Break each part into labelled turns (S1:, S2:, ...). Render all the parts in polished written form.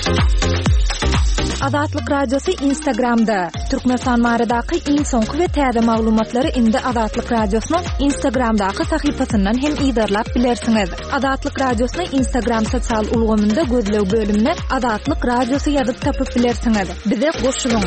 S1: Azatlyk radiosu Instagramda. Türkmenistan maradaky iň soňky we täze maglumatlary indi Azatlyk radiosynyň Instagramdaky sahypasyndan hem ýydarlap bilersiňiz. Azatlyk radiosyny Instagram sosial ulgamynda gözlew bölümine Azatlyk radiosu ýazyp tapyp bilersiňiz. Bize goşulyň.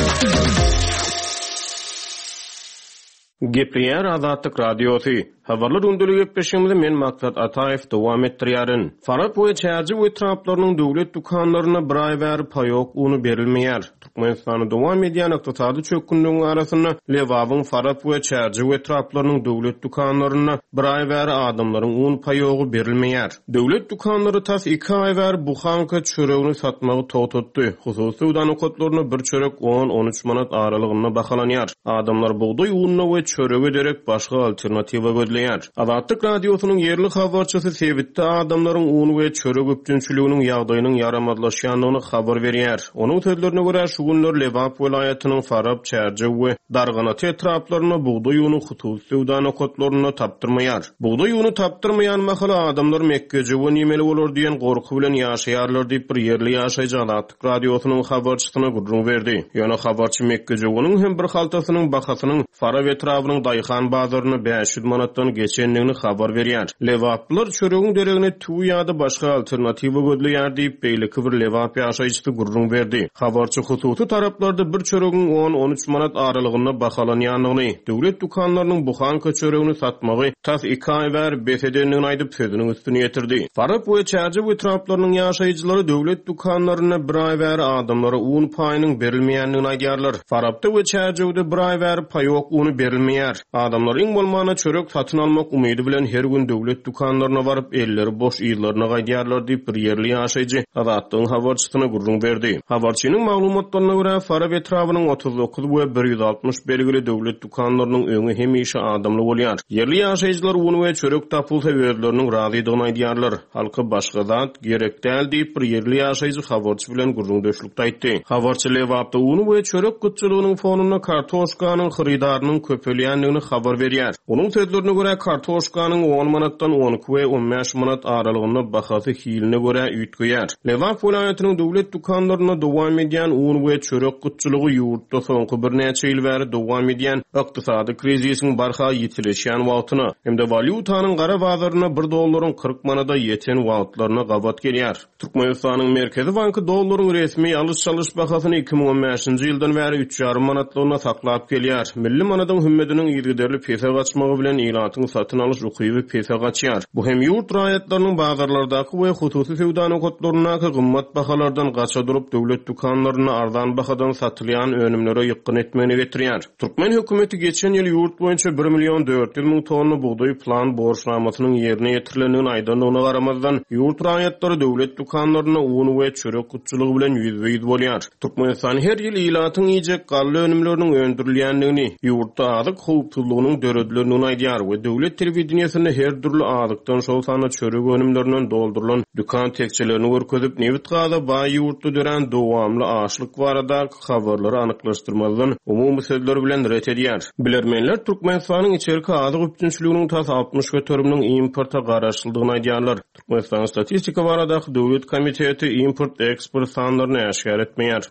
S2: Gepleyer Azatlyk radiosu. Habarlar öndürüp peşimde men Maksat Ataev dowam etdirýärin. Farap we çäji we traplarynyň döwlet dukanlaryna bir ay bäri paýok uny berilmeýär. Türkmenistanyň dowam edýän ykdysady çökündüň arasyna lewawyň farap we çäji we traplarynyň döwlet dukanlaryna bir ay bäri adamlaryň un paýogy berilmeýär. Döwlet dukanlary tas 2 ay bäri bu hanka çöregini satmagy toğtatdy. Hususy udan okotlaryna bir çörek 10-13 manat aralygyna bahalanýar. Adamlar buğday ununy we çöregi derek başga alternatiwa gözleýär. Azatlyk radiosynyň yerli habarçysy Sebitde adamlaryň un we çörek öpdünçiliginiň ýagdaýynyň yaramadlaşýanlygyny habar berýär. Onuň sözlerine görä şu günler Lewap welaýatynyň Farap, Çärji we Darganaty etraplaryna buğday uny hususy udan okotlaryna tapdyrmaýar. Buğday uny tapdyrmaýan mahala adamlar Mekkeje we nimeli bolar diýen gorky bilen ýaşaýarlar diýip bir yerli ýaşaýjy Azatlyk radiosynyň habarçysyna gurrun berdi. Ýöne habarçy Mekkeje weň hem bir haltasynyň bahasynyň Farap etrabynyň Daýhan bazaryna 500 manatdan geçenligini habar berýär. Lewaplar çöregiň deregine tuw ýa-da başga alternatiwa gözleýär diýip beýleki bir Lewap ýaşaýjysy gurrun berdi. Habarçy hususy taraplarda bir çöregiň 10-13 manat aralygyna bahalanýanlygyny, döwlet dukanlarynyň bu hanka çöregini satmagy tas 2 ay bäri besedenligini aýdyp sözüniň üstüne ýetirdi. Farap we çäji we traplarynyň ýaşaýjylary döwlet dukanlaryna bir ay bäri adamlara un paýynyň berilmeýänligini aýdýarlar. Farapda we çäjide bir ay bäri paýok uny berilmeýär. Adamlar iň bolmana çörek satyn almak umydy bilen her gün döwlet dukanlaryna baryp elleri boş ýyllaryna gaýdýarlar diýip bir yerli ýaşaýjy Azatlyk habarçysyna gurrun berdi. Habarçynyň maglumatlaryna görä Farap etrabynyň 39 we 160 belgili döwlet dukanlarynyň öňü hemişe adamly bolýar. Yerli ýaşaýjylar uny we çörek tapylsa özleriniň razydygyny aýdýarlar. Halka başga zat gerek däl diýip bir yerli ýaşaýjy habarçy bilen gurrun döşlükde aýtdy. Habarçy Lewapda uny we çörek gytçylygynyň fonuna kartoşkanyň xyrydarynyň köpelýänligini habar berýär. Onuň sözlerine görä kartoşkanyň 10 manatdan 12 we 15 manat aralygyna bahasy hiline görä üýtgeýär. Lewap welaýatynyň döwlet dukanlaryna dowam edýän un we çörek gytçylygy ýurtda soňky bir näçe ýyl bäri dowam edýän ykdysady krizisiň barha ýitirilýän wagtyna hemde valyutanyň gara bazaryna $1 40 manada ýeten wagtlaryna gabat gelýär. Türkmenistanyň Merkezi Banky dollaryň resmi alış-çalış bahasyny 2015-nji ýyldan bäri 3,5 manatlaryna saklap gelýär. Milli manadyň hümmetiniň ýergiderli pesa gaçmagy bilen ýylatyň satyn alyş ruhyby pesa gaçýar. Bu hem ýurt raýatlarynyň bazarlardaky we hususy sewdan okotlaryna gymmat bahalardan gaça durup döwlet dukanlaryna arzan bahadan satylýan önümlere ýykyn etmegini getirýär. Türkmen hökümeti geçen ýyl ýurt boýunça 1.400.000 tonna buğday plan borçnamasynyň ýerine ýetirilýändigini aýdanlygyna garamazdan ýurt raýatlary döwlet dukanlaryna un we çörek gytçylygy bilen ýüzbe-ýüz bolýar. Türkmenistan her ýyl ýylatyň ýejek gally önümleriniň öndürilýändigini, ýurtda azyk howpsuzlygynyň döredilýändigini aýdýar we döwlet telewizionyasynda her türlü azykdan şol sana çörek önümlerinden doldurulan dukan tekçelerini görkezip nebit gaza baý ýurtda dören dowamly açlyk barada habarlary anyklaşdyrmadan umumy sözler bilen ret edýär. Bilermenler Türkmenistanyň içerki azyk öpdünçiliginiň tas 60 götürüminiň importa garaşyldygyny aýdýarlar. Türkmenistan statistika barada döwlet komiteti import-eksport sanlaryny aşkar etmeýär.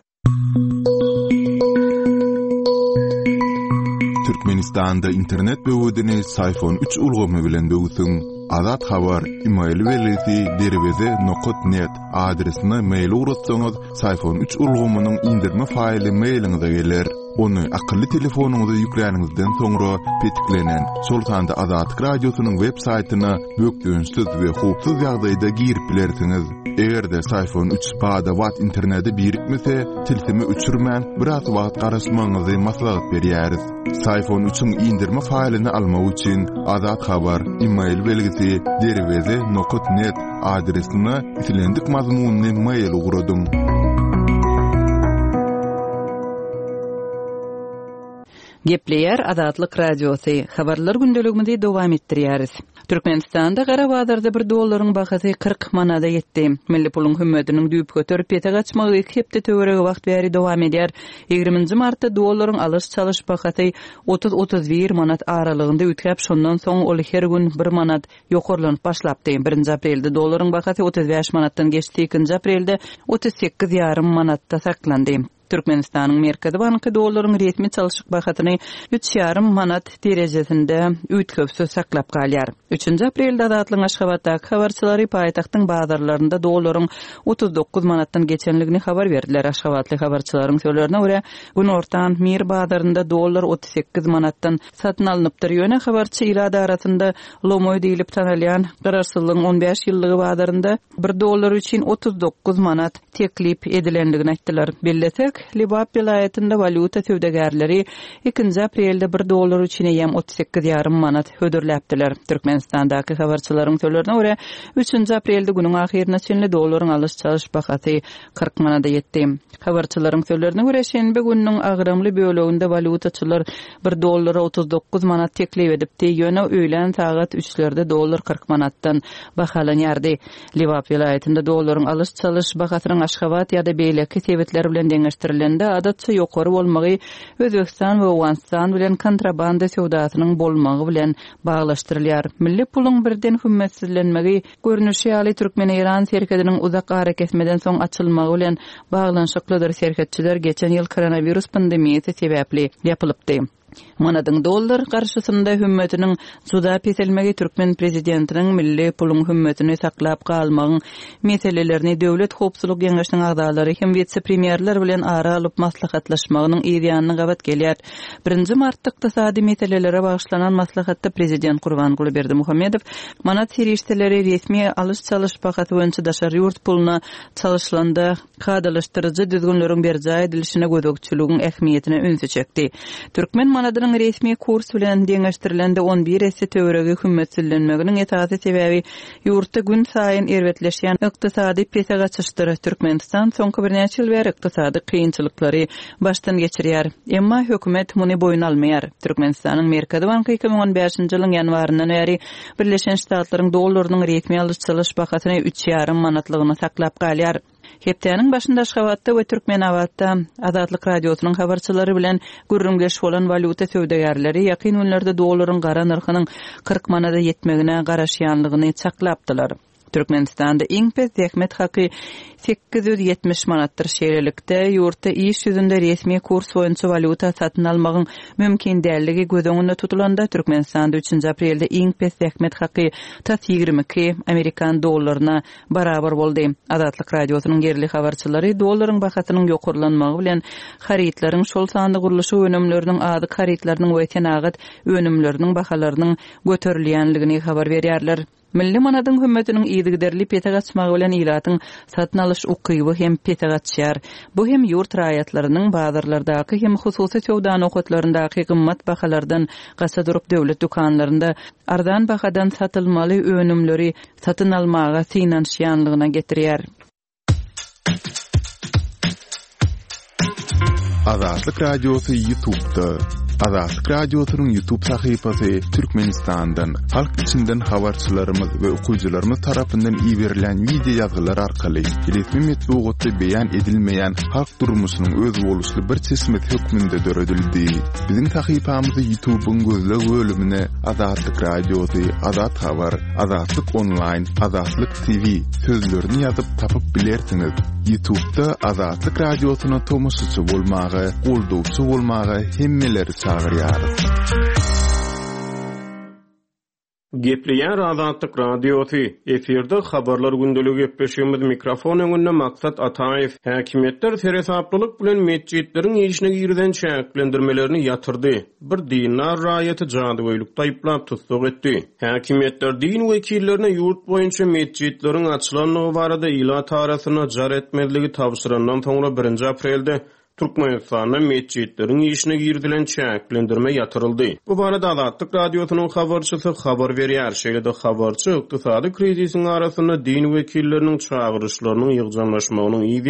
S3: Türkmenistanda internet böwedini iPhone 3 ulgamy bilen böwsüň. Azat habar email welesi derweze.net adresine mail ugrutsaňyz iPhone 3 ulgamynyň indirme faýly mailiňize geler. Onu akıllı telefonunuza yükläningizden soňra petiklenen Sultanda Azatlyk radiosynyň web saýtyna bökdüňsiz we howpsuz ýagdaýda girip bilersiňiz. Egerde iPhone 3 bada wat interneti birikmese, tilsimi öçürmän biraz wagt garaşmagyňyzy maslahat berýäris. iPhone 3-iň indirme faýlyny almak üçin Azat habar email belgisi derweze.net adresine itilendik mazmunly mail ugradym.
S4: Gepleyer Azatlyk Radiosu habarlar gündeligimizi dowam etdirýäris. Türkmenistanda Garabazarda $1 bahasy 40 manada ýetdi. Milli pulun hümmetiniň düýp götürüp pete gaçmagy 2 hepde töwerege wagt bäri dowam edýär. 20 martda $dollaryň alış-çalış bahasy 30-31 manat aralygynda ütkep, şondan soň ol her gün 1 manat ýokarlanyp başlapdy. 1 aprelde $dollaryň bahasy 35 manatdan geçdi, 2 aprelde 38,5 manatda saklandy. Türkmenistanyň Merkezi Banky $dollaryň resmi çalyşyk bahatyny 3,5 manat derejesinde ütköpsö saklap galýar. 3 aprelde Azatlyň Aşgabatdaky habarçylary paýtagtyň bazarlarynda $dollaryň 39 manatdan geçenligini habar berdiler. Aşgabatly habarçylaryň söýlerine görä, gün ortan Mir bazarynda $dollar 38 manatdan satyn alınıpdyr. Ýöne habarçy ilada arasynda Lomoy diýilip tanalýan garaşsylygyň 15 ýyllygy bazarynda $1 üçin 39 manat teklip edilendigini aýtdylar. Bellesek Libap vilayetinde valuta tövdegärleri 2 aprelde $1 üçin ýam 38,5 manat hödürläpdiler. Türkmenistandaky habarçylaryň söýlerine görä 3 aprelde günüň ahyrına çenli $dollaryň alış-çalış bahasy 40 manada ýetdi. Habarçylaryň söýlerine görä şenbe günüň agrymly böleginde valutaçylar $1 39 manat teklip edipdi. Ýöne öýlen saat 3-lerde $40 manatdan bahalanýardy. Libap vilayetinde $dollaryň alış-çalış bahasynyň Aşgabat ýa-da beýleki sebetler bilen deňeşdirilende adatça ýokary bolmagy Özbekistan we Awganistan bilen kontrabanda sowdasynyň bolmagy bilen baglaşdyrylýar. Milli pulun birden hümmetsizlenmegi görnüşi ýaly Türkmen-Iran serkediniň uzak hareket etmeden soň açylmagy bilen baglanşyklydyr. Serketçiler geçen ýyl koronavirus pandemiýasy sebäpli ýapylypdy. Manadyň dollar garşysynda hümmetiniň juda peselmegi Türkmen prezidentiniň milli pulun hümmetini saklap galmagyň meselelerini döwlet howpsuzlyk ýeňeşiniň agdalary hem vice-premierler bilen ara alyp maslahatlaşmagynyň ýerýanyny gabat gelýär. 1 martda ykdysady meselelere bagyşlanan maslahatda prezident Gurbanguly Berdimuhammedow manat serişdeleri resmi alış-çalış bahasy boýunça daşary ýurt puluna çalyşlanda kadalaşdyrjy düzgünleriň berjä edilişine gödökçülügiň ähmiýetine öňe çekdi. Türkmen manadynyň resmi kurs bilen deňeşdirilende 11 esse töwerege hümmetsizlenmeginiň esasy sebäbi ýurtda gün saýyn erwetleşýän ykdysady pese gaçyşdyr. Türkmenistan soňky bir neçe ýyl bäri ykdysady kynçylyklary başdan geçirýär. Emma hökümet muny boýun almaýar. Türkmenistanyň Merkezi Banky 2015-nji ýylyň ýanwaryndan bäri Birleşen Ştatlaryň dollarynyň resmi alış-çalyş bahasyny 3,5 manatlygyny saklap galýar. Hepdeniň başynda Aşgabatda we Türkmenawatda Azatlyk Radiosynyň habarçylary bilen gürrümgeş bolan valuta sowdagärleri ýakyn günlerde $dollaryň gara narhynyň 40 manada ýetmegine garaşýanlygyny çaklapdylar. Türkmenistanda iň pes zähmet haky 870 manatdyr. Şeýlelikde ýurtda iş ýüzünde resmi kurs boýunça valuta satyn almagyň mümkin dälligi göz öňünde tutulanda Türkmenistanda 3 aprelde iň pes zähmet haky 22 Amerikan dollaryna barabar boldy. Azatlyk Radiosynyň yerli habarçylary dollaryň bahasynyň ýokarlanmagy bilen haritlaryň şol sanda guruluşy önümleriniň ady haritlarynyň we tenagat önümleriniň bahalarynyň göterilýänligini habar berýärler. Milli manadyň hümmetiniň ýygyderli pete gaçmagy bilen ýylatyň satyn alyş ukyby hem pete gaçýar. Bu hem ýurt raýatlarynyň bazarlardaky hem hususy sowda nokatlaryndaky gymmat bahalardan gaça durup döwlet dukanlarynda ardan bahadan satylmaly önümleri satyn almaga synanşýanlygyna getirýär.
S3: Azatlyk Radiosu YouTube'da. Azatlyk Radiosynyň YouTube sahypasy Türkmenistandan, halk içinden habarçylarymyz we okuwçylarymyz tarapyndan ýiberilen video ýazgylar arkaly resmi metbuatda beýan edilmeýän halk durmuşynyň öz boluşly bir çeşmet hökmünde döredildi. Biziň sahypamyzy YouTube'un gözleg bölümine Azatlyk Radiosu, Azat Habar, Azatlyk Online, Azatlyk TV sözlerini ýazyp tapyp bilersiňiz. YouTube'da Azatlyk Radiosyna tomoşaçy bolmagy, goldowçy bolmagy hemmeleri çağırýar.
S2: Gepleýär Azatlyk Radiosu. Eferde habarlar gündeligi gepleşýärmiz. Mikrofon öňünde Maksat Ataýew. Häkimetler serhesaplylyk bilen mesjidleriň işine girden şäklendirmelerini ýatyrdy. Bir dinar raýaty jadygoýlukda aýplap tutsak etdi. Häkimetler din wekillerine ýurt boýunça mesjidleriň açylanlygy barada ila tarasyna jar etmezligi tapşyrandan soňra 1 aprelde Türkmenistan'da mesjidleriň işine girdilen çäklendirme ýatyryldy. Bu barada Azatlyk Radiosynyň habarçysy habar berýär. Şeýle-de habarçy ykdysady krizisiň arasynda din wekilleriniň çağırışlarynyň ýygjanlaşmagynyň ýygyany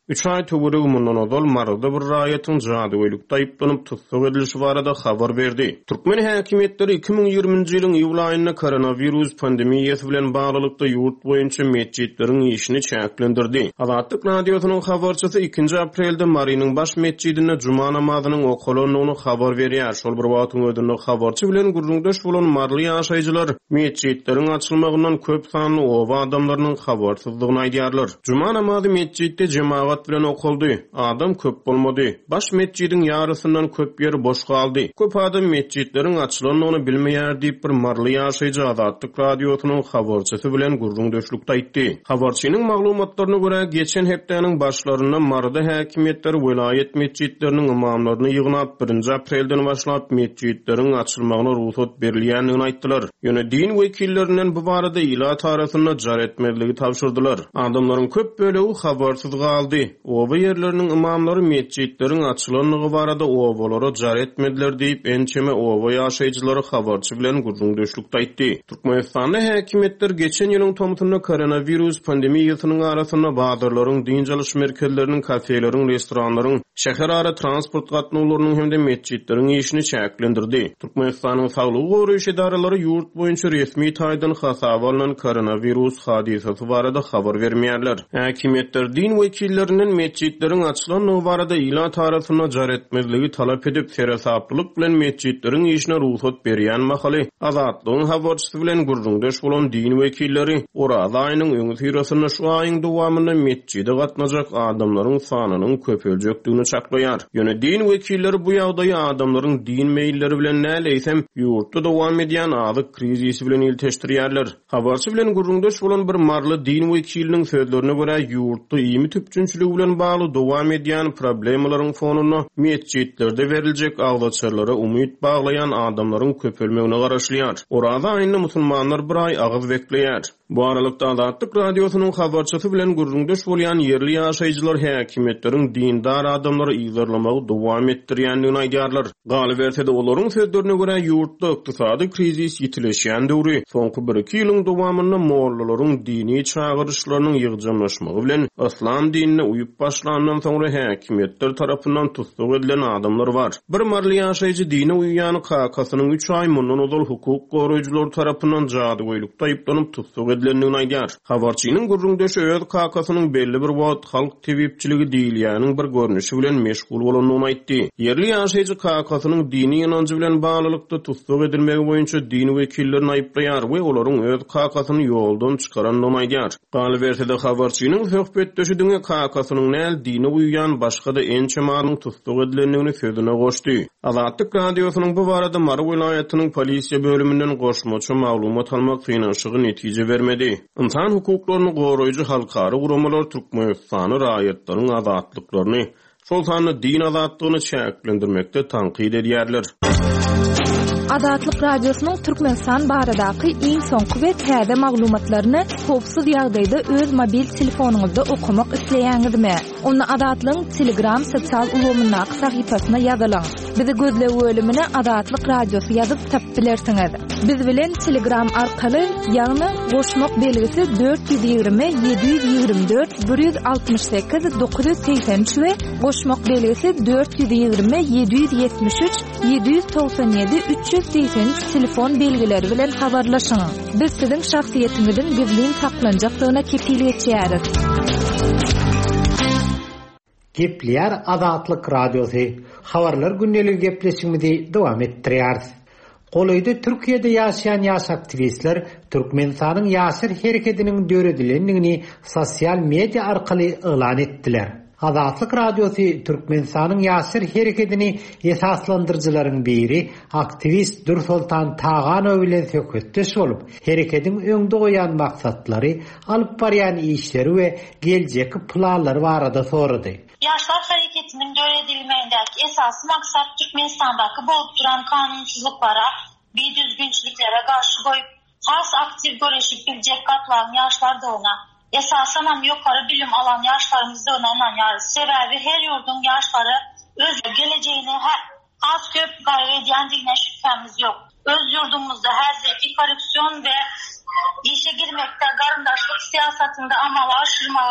S2: 3 ay töwereg mundan odal marada bir raýatyň jadygelykde aýyplanyp tutsak edilişi barada habar berdi. Türkmen häkimetleri 2020-nji ýylyň iýul aýynda koronavirus pandemiýasy bilen baglykda ýurt boýunça mesçitleriň işini çäklendirdi. Azatlyk radiosynyň habarçysy 2 aprelde Marynyň baş mesçidinde juma namazynyň okulynyny habar berýär. Şol bir wagtyň ödünde habarçy bilen gurrundaş bolan marly ýaşaýjylar mesçitleriň açylmagyndan köp sanly oba adamlarynyň habarsyzlygyny aýdýarlar. Juma namazy mesçitde jemaat bilen okuldy. Adam köp bolmady. Baş mesçidiň ýarysyndan köp ýeri boş galdy. Köp adam mesçitleriň açylanyny bilmeýär diýip bir marly ýaşaýjy Azatlyk radiosynyň habarçysy bilen gurrundaşlykda aýtdy. Habarçynyň maglumatlaryna görä geçen hepdeniň başlarynda marada häkimetleri vilayet mesçitleriniň imamlaryny ýygnap 1 aprelden başlap mesçitleriň açylmagyna ruhsat berilýändigini aýtdylar. Ýöne din wekillerinden bu barada ila tarasyna jar etmezligi tapşyrdylar. Adamlaryň köp bölegi habarsyz galdy. Oba ýerleriniň imamlary mesçitleriň açylanyny barada obalara jar etmediler diýip ençeme oba ýaşaýjylary habarçy bilen gurrundaşlykda aýtdy. Türkmenistanda häkimetler geçen ýylyň tomutunda koronavirus pandemiýasynyň arasyna bagdarlaryň, din çalyş merkezleriniň, kafeleriň, restoranlaryň, şäher ara transport gatnawlarynyň hemde mesçitleriň işini çäklendirdi. Türkmenistanyň saglyk goraýyş edaralary ýurt boýunça resmi taýdan hasaba alynan koronavirus hadisesi barada habar bermeýärler. Häkimetler din wekillerinden mesçitleriň açylanyny barada ila tarasyna jar etmezligi talap edip serasaplyk bilen mesçitleriň işine ruhsat berýän mahaly Azatlygyň habarçysy bilen gurrundaş bolan din wekilleri Oraz aýynyň öňü syrasyna şu aýyň dowamynda mesçide gatnaşak adamlaryň sanynyň köpeljekdigini çaklaýar. Ýöne din wekilleri bu ýagdaýy adamlaryň din meýilleri bilen näleýsem ýurtda dowam edýän azyk krizisi bilen ilteşdirýärler. Habarçy bilen gurrundaş bolan bir marly din wekiliniň sözlerine görä ýurtda ýymy tüpçünçiligi bilen bagly dowam edýän problemlaryň fonuny mesçitlerde beriljek agdaçarlara umyt baglayan adamlaryň köpelmegine garaşlýar. Orada aýyny musulmanlar bir ay agyz bekleýär. Bu aralykda Azatlyk radiosynyň habarçysy bilen gurrundaş bolýan ýerli ýaşaýjylar häkimetleriň dindar adamlary ýygyrlamagy dowam etdirýändigini aýdýarlar. Galy bersede olaryň sözlerine görä ýurtda ykdysady krizis ýitileşýän döwri soňky 1-2 ýylyň dowamynda mollalaryň dini çağırışlarynyň ýygyrmaşmagy bilen islam dinine uýup başlanandan soňra häkimetler tarapyndan tutsak edilen adamlar bar. Bir marly ýaşaýjy dine uýýany kakasynyň 3 ay mundan odal hukuk goraýjylar tarapyndan jadygelykde aýyplanyp tutsak edilendigini aýdýar. Habarçynyň gurrundaşy öz kakasynyň belli bir wagt halk tebipçiligi diýilýäniň bir görnüşi bilen meşgul bolanyny aýtdy. Ýerli ýaşaýjy kakasynyň dini ýanancı bilen baglykda tutsak edilmegi boýunça din wekillerini aýplaýar we olaryň öz kakasyny ýoldan çykarandygyny aýdýar. Galy bersede habarçynyň söhbetdeşi diňe kakasynyň näl dini uýýan başga da ençe maryň tutsak edilendigini sözüne goşdy. Azatlyk radiosynyň bu barada Mary vilayatynyň polisiýa bölümünden goşmaçy maglumat almak synanyşygy netije bermedi. İnsan hukuklaryny goraýjy halkary guramalar Türkmenistany raýatlaryň azatlyklaryny, şol sanly din azatlygyny çäklendirmekde tanqid edýärler.
S1: Azatlyk radiosynyň Türkmenistan baradaky iň soňky we täze maglumatlaryny howpsuz ýagdaýda öz mobil telefonuňyzda okumak isleýäňizmi? Onu Azatlygyň Telegram sosial ulgamynyň sahypasyna ýazylaň. Bizi gözle bölümine Azatlyk radiosu ýazyp tapylarsyňyz. Biz bilen Telegram arkaly ýagny goşmak belgisi 420 724 168 983 we goşmak belgisi 420 773 797 383 telefon belgileri bilen habarlaşyň. Biz siziň şahsiýetiňizin gizlin saklanjakdygyna kepillik etýäris.
S5: Gepler Azatlyk radiosu habarlar gündelik gepleşigimizi dowam etdirýär. Golayda Türkiýede ýaşaýan ýaş aktivistler Türkmenistanyň ýaşar hereketiniň döredilendigini sosial media arkaly elan etdiler. Azatlyk radiosu Türkmenistanyň ýaşar hereketini esaslandyrjylaryň biri aktivist Dursultan Tağanow bilen söhbetdeş bolup, hereketiň öňde goýan maksatlary, alyp barýan işleri we geljeki planlary barada sorady.
S6: Yaşlar hareketinin döredilmeyindeki esas maksat Türkmenistan'daki bolup duran kanunsuzluklara, düzgünçiliklere karşı koyup has aktif göreşip bilecek katlayan yaşlar da ona, esasen hem yukarı bilim alan yaşlarımızda önemli yani sebebi her yurdun yaşları öz geleceğini az köp gayret ediyendiğine şüphemiz yok. Öz yurdumuzda her zeki korupsiyon ve işe girmekte, garındaşlık siyasetinde amalı aşırmalı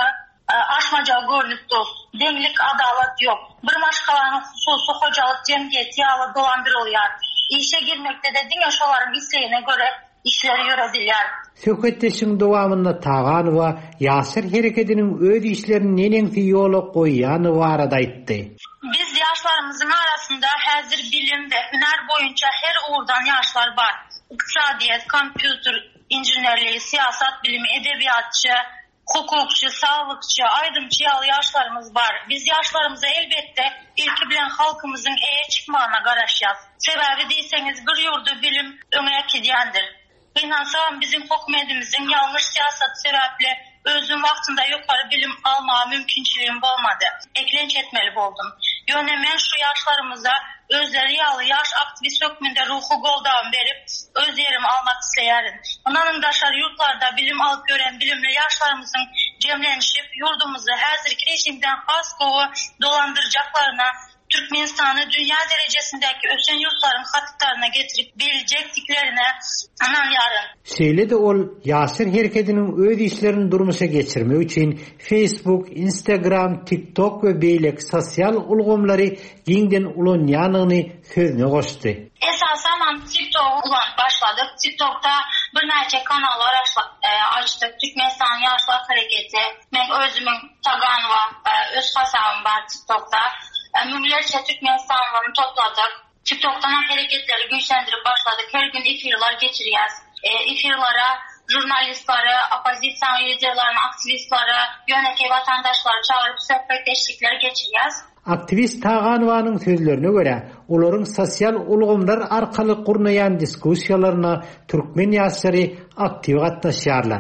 S6: aşmaca görünüpdi. Denglik, adalet yok. Bir başkalarının hususu hocalık cemiyeti yalı dolandırılıyor. İşe girmekte de dinyoşaların isteğine göre işleri yürüdüler.
S5: Söhbetleşiň dowamynda Taganowa ýaşar hereketiniň öz işlerini nenensi ýola goýýany barada aýtdy.
S6: Biz yaşlarımızın arasında hazır bilim ve hüner boyunca her uğurdan yaşlar var. İktisadiyet, kompüter, injinerliği, siyaset bilimi, edebiyatçı, hukukçu, sağlıkçı, aydımçı yaşlarımız var. Biz yaşlarımıza elbette ilki bilen halkımızın çıkmağına garaşyaz. Sebebi deyseniz bir yurdu bilim öňe gidiyendir. İnansam bizim hükümetimizin yanlış siyaset sebeple özüm vaktinde yukarı bilim alma mümkünçülüğüm olmadı. Eklenç etmeli oldum. Yönemen şu yaşlarımıza özleri yalı yaş aktivist hükmünde ruhu goldan verip öz yerimi almak isteyerim. Onların daşar yurtlarda bilim alıp gören bilimli yaşlarımızın cemlenişip yurdumuzu hazırki rejimden has kovu dolandıracaklarına Türkmenistan'ı dünya derecesindeki ösen yurtların hatıklarına getirip bilecektiklerine anan yarın.
S5: Şeýle de ol ýaşar hereketiniň öz işlerini durmuşa geçirmek üçin Facebook, Instagram, TikTok we beýlek sosial ulgamlary giňden ulanýanyny sözüne goşdy.
S6: Esasen TikTok ulan başladık. TikTok'ta bir neçe kanallar açtık. Türkmenistan Yaşlar Hareketi. Ben özümün Taganowa öz hasabım var TikTok'ta. Milletçe Türkmenistan'ı topladık. TikTok'tan hareketleri güçlendirip başladık. Her gün efirler geçiriyoruz. Efirlere jurnalistleri, opozisyon liderlerini, aktivistleri, yönetici vatandaşları çağırıp sohbetleşikleri geçiriyoruz.
S5: Aktivist Taganowanyň sözlerine göre, olaryň sosial ulgamlar arkaly gurnaýan diskussiýalaryna türkmen ýaşlary aktiv gatnaşýarlar.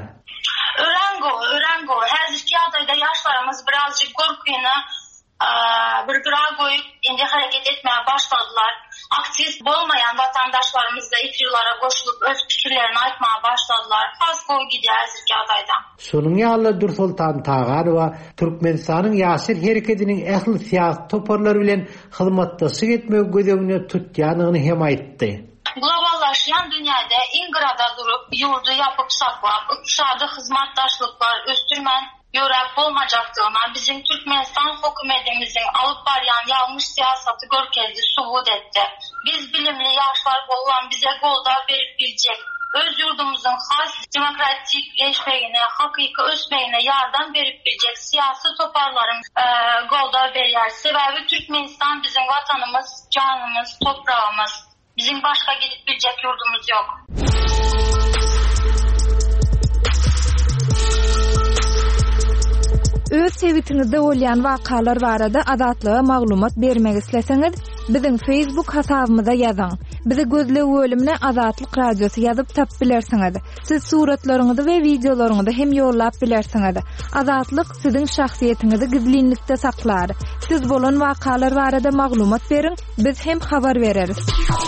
S6: Örengo. Häzirki ýagdaýda ýaşlarymız birazjyk gorkuýna bir gra goýup indi hareket etmeye başladılar. Aktivist bolmayan vatandaşlarımız da ifirlara koşulup öz fikirlerini aytmaya başladılar. Az goý gidiyor häzirki ýagdaýda.
S5: Şonuň ýaly Dursultan Taganowa Türkmenistanyň ýaşar hereketiniň ähli siýasat toparlary bilen hyzmatdaşlyk etmek gödegine tutýanyny hem aýtdy.
S6: Globallaşan dünyada ingrada durup yurdu yapıp saklap, iqtisadi hizmetdaşlıklar östürmen yörep olmajaktığına bizim Türkmenistan hükümetimizin alıp baryan yanlış siyasatı görkezdi subut etti. Biz bilimli yaşlar bolan bize golda verip bilecek. Öz yurdumuzun has demokratikleşmeyine, hakiki ösmeyine yardım verip bilecek siyasi toparların golda veriyor. Sebebi Türkmenistan bizim vatanımız, canımız, toprağımız. Bizim başka gidip bilecek yurdumuz yok.
S1: Öz sevitiňizde bolýan wakalar barada adatlyga maglumat bermek isleseňiz, biziň Facebook hasabymyza ýazyň. Bizi gözlep bölümine Azatlyk Radiosu ýazyp tap bilersiňiz. Siz suratlaryňyzy we videolaryňyzy hem ýollap bilersiňiz. Azatlyk siziň şahsiýetiniňizi gizlinlikde saklar. Siz bolan wakalar barada maglumat beriň, biz hem habar bereriz.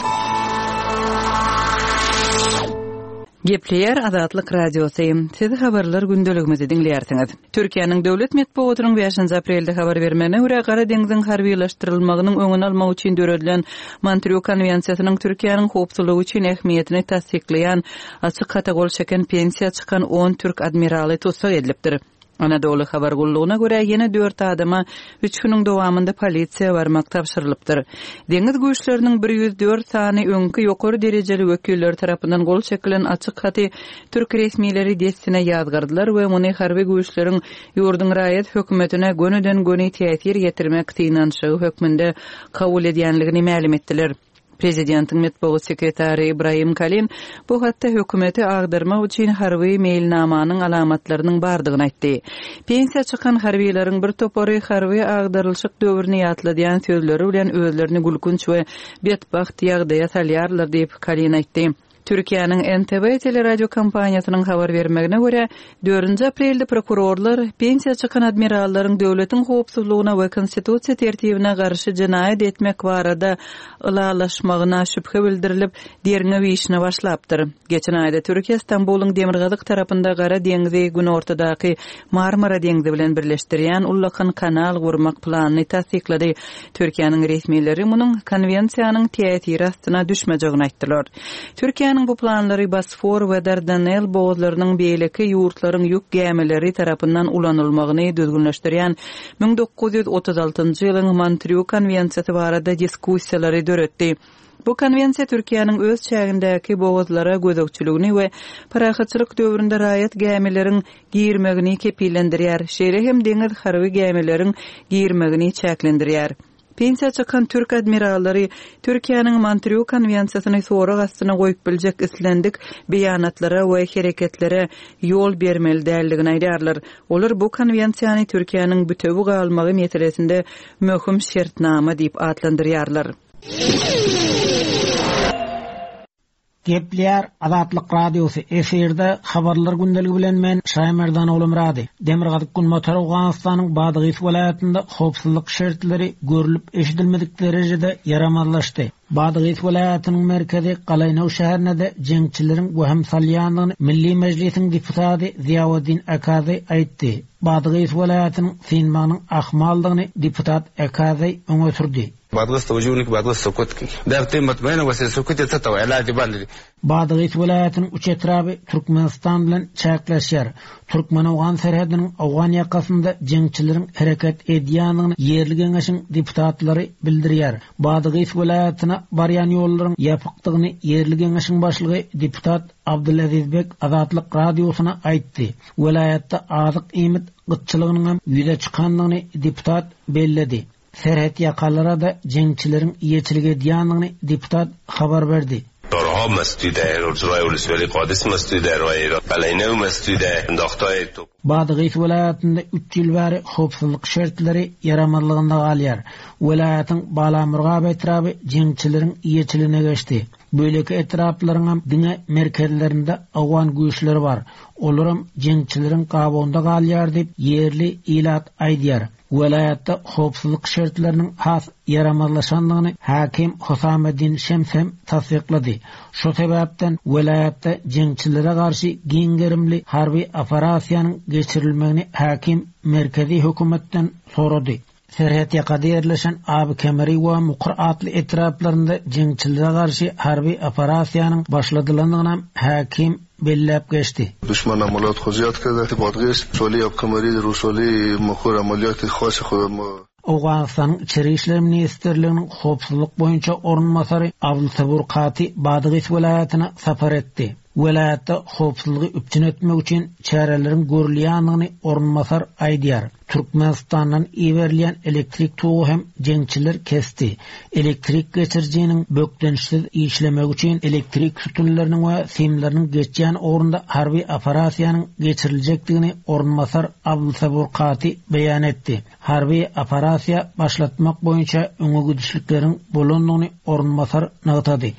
S4: Gepleýär Azatlyk Radiosu. Siz habarlar gündeligimizi dinleýärsiňiz. Türkiýanyň döwlet medeniýetiniň 5 aprelde habar bermegine görä Gara deňziň harbiýlaşdyrylmagynyň öňüni almak üçin döredilen Montreal konwensiýasynyň Türkiýanyň howpsuzlygy üçin ähmiýetini tasdikleýän açyk katagol çeken pensiýa çykan 10 türk admiraly tutsak edilipdir. Anadolu habar gulluğuna göre yine 4 adama 3 günün dowamında polisiýa barmak tapşyrylypdyr. Deňiz güýçleriniň 104 sany öňkü ýokary derejeli wekilleri tarapyndan gol çekilen açyk haty türk resmiýetleri destine ýazgardylar we muny harby güýçleriň ýurdun raýat hökümetine gönüden-göni täsir ýetirmek tynanşygy hökmünde kabul edýänligini ma'lum etdiler. Prezidentiň medeniýet sekretary Ibrahim Kalin bu hatda hökümeti agdyrmak üçin harby mailnamanyň alamatlarynyň bardygyny aýtdy. Pensiýa çykan harbiýleriň bir topary harby agdyrylşyk döwrüne ýatladýan sözleri bilen özlerini gülkünç we betbaht ýagdaýa salýarlar diýip Kalin aýtdy. Türkiýanyň NTV teleradio kompaniýasynyň habar bermegine görä 4 aprelde prokurorlar pensiýa çykan admirallaryň döwletiň howpsuzlygyna we konstitusiýa tertibine garşy jinaýat etmek barada ılalaşmagyna şüphe bildirilip derine wiýişine başlapdyr. Geçen aýda Türkiýa Istanbulyň Demirgazyk tarapynda Gara deňzi gün ortadaky Marmara deňzi bilen birleşdirýän ullakan kanal gurmak planyny tasdiklady. Türkiýanyň resmiýetleri munyň konwensiýanyň täsiri astyna düşmejegini aýtdylar. Türkiýanyň Türkiýanyň bu planlary Bosfor we Dardanel boğazlarynyň beýleki ýurtlaryň ýük gämeleri tarapyndan ulanylmagyny düzgünleşdirýän 1936-njy ýylyň Montreux konwensiýasy barada diskussiýalary döretdi. Bu konwensiýa Türkiýanyň öz çägindäki boğazlara gözükçüligini we parahatçylyk döwründe raýat gämeleriň girmegini kepillendirýär. Şeýle hem deňiz harby gämeleriň girmegini çäklendirýär. Pensiya çykan Türk admirallary Türkiýanyň Montreux konwensiýasyny sorak astyna goýup biljek islendik beýanatlara we hereketlere ýol bermeli däldigini aýdarlar. Olar bu konwensiýany Türkiýanyň bütöwi galmagy meselesinde möhüm şertnama diýip adlandyrýarlar.
S7: Gepler Azatlyk Radiosu eferde habarlar gündeligi bilen men Şaýmerdan Olumrady. Demirgazyk gün motor Awganystanyň Badygy welaýatynda howpsuzlyk şertleri görülüp eşidilmedik derejede yaramazlaşdy. Badygy welaýatynyň merkezi Galaynaw şäherinde jeňçileriň Waham Salýanyň Milli Mejlisiň deputaty Ziyaweddin Akazy aýtdy. Badygy welaýatynyň Finmanyň ahmaldygyny deputat Akazy öňe sürdi.
S8: Badgısta ujunik badgısta kutki. Dertim matmayna wase sukute tataw ilaji baldi.
S7: Badygy welaýatynyň üç etraby Türkmenistan bilen çäkleşýär. Türkmen-Awgan serhediniň Awgan ýakasynda jeňçileriň hereket edýänyny ýerli geňeşiň deputatlary bildirýär. Badygy welaýatyna barýan ýollaryň ýapykdygyny ýerli geňeşiň başlygy deputat Abdulazizbek Azatlyk Radiosyna aýtdy. Welaýatda azyk iýmit gytçylygynyň ýüze çykanlygyny deputat belledi. Serhet yakalara da jeňçileriň ýeçiligi edýänyny deputat habar berdi.
S8: Torha masjide, Rojulay Ulusveli Qadis masjide, Galaynaw masjide, Ndaqtay.
S7: Badygy welaýatynda 3 ýyl bäri howpsuzlyk şertleri yaramazlygynda galýar. Welaýatyň Balamurgap etraby jeňçileriň ýeçiligine geçdi. Böyleki etraplaryň diňe merkezlerinde Awgan güýçleri bar. Olaram jeňçileriň gabonda galýar diýip ýerli ilat aýdýar. Welaýatda howpsuzlyk şertleriniň has yaramazlaşanlygyny hakim Husameddin Şemsem tasdiqlady. Şu sebäpden welaýatda jeňçilere garşy giňgerimli harby operasiýanyň geçirilmegini hakim merkezi hökümetden sorady. Serhet ýakada ýerleşen Abi Kemeri we Muqur atly etraplarynda jeňçilere garşy harby operasiýanyň başladylandygyny hakim belläp geçdi.
S9: Düşman ameliyat hojiyat kerdi. Badgys şoli Abi Kemeri Rusoli Muqur ameliyaty xos
S7: Awganystanyň Içeri işler ministrliginiň howpsuzlyk boýunça ornmasary Abdulsabur Qati Badygy welaýatyna sapar etdi. Welaýatda howpsuzlygy üpçün etmek üçin çäreleriň görülýändigini ornmasar aýdýar. Türkmenistandan iwerilýän elektrik togy hem jeňçiler kesdi. Elektrik geçirjiniň bökdenişsiz işlemek üçin elektrik sütunlarynyň we simleriniň geçýän orunda harby operasiýanyň geçiriljekdigini ornmasar Abdulsabur Qati beýan etdi. Harby operasiýa başlatmak boýunça öňe güdüşlikleriň bolandygyny ornmasar nagtady.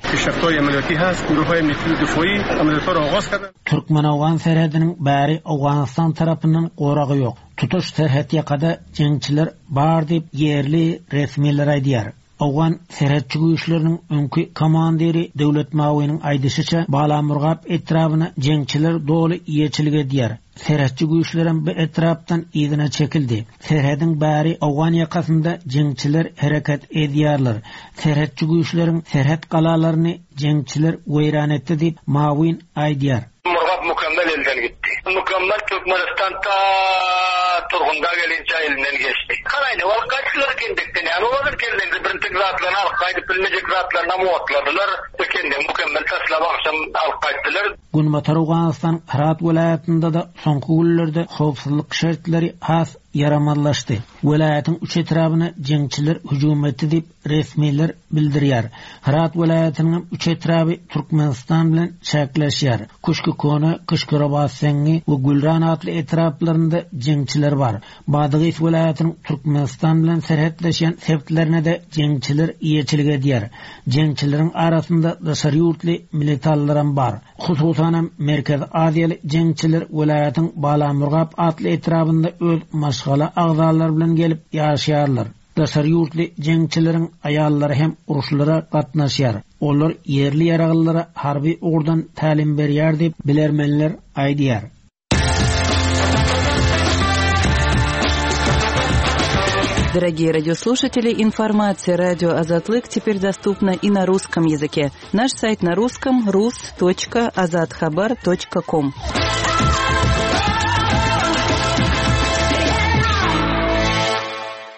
S7: Türkmen-Awgan serhediniň bäri Awganystan tarapyndan goragy ýok. Tutuş serhet ýakada jeňçiler bar diýip ýerli resmiler aýdýar. Awgan serhetçi güýçleriniň öňki komandiri Döwlet Mawynyň aýdyşyça Balamurgap etrabyna jeňçiler doly ýeçilik edýär. Serhetçi güýçlerim bu etrapdan ýygyna çekildi. Serhediň bäri Awgan ýakasynda jeňçiler hereket edýärler. Serhetçi güýçleriň serhet galalaryny jeňçiler weýran etdi diýip Mawyn aýdýar.
S8: Murgap mükemmel elden gitti. Mükemmel Türkmenistan'da Turgunda gelince elinden geçti. Karayını valkaçlar kendikten yani olanır kendinizi birintik zatlarına alkaydı bilmeyecek zatlarına muatladılar. Kendi mükemmel taslava akşam alkaydılar.
S7: Günmatar Awganystan Herat welaýatynda da soňky günlerde howpsuzlyk şertleri has yaramazlaşdy. Welaýatyň üç etrabyna jeňçiler hüjum etdi diýip resmiler bildirýär. Herat welaýatynyň üç etraby Türkmenistan bilen çäkleşýär. Kuşkukony, Kışkırabasengi we Gülran atly etraplarynda jeňçiler bar. Badygy welaýatynyň Türkmenistan bilen serhetleşen septlerine de jeňçiler ýeçilik edýär. Jeňçileriň arasynda daşary ýurtly militarlaram bar. Hususan Merkez Aziýaly jeňçiler welaýatyň Balamurgap atly etrapynda öz maşgala agzalar bilen gelip ýaşaýarlar. Daşary ýurtly jeňçileriň aýallary hem uruşlara gatnaşýar. Olar ýerli ýaragyllara harby ugurdan tälim berýär diýip bilermenler aýdýar.
S4: Дорогие радиослушатели, информация «Радио Азатлык» теперь доступна и на русском языке. Наш сайт на русском rus.azatxabar.com.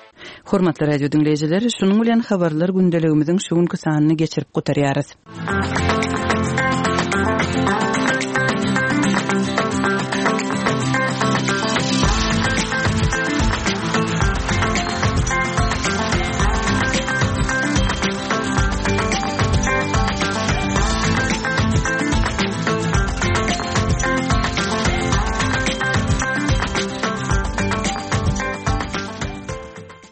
S4: Hormatly radio dinleyijiler, şunuň bilen habarlar gündeligimizin şu günkü sanyny geçirip gutarýarys.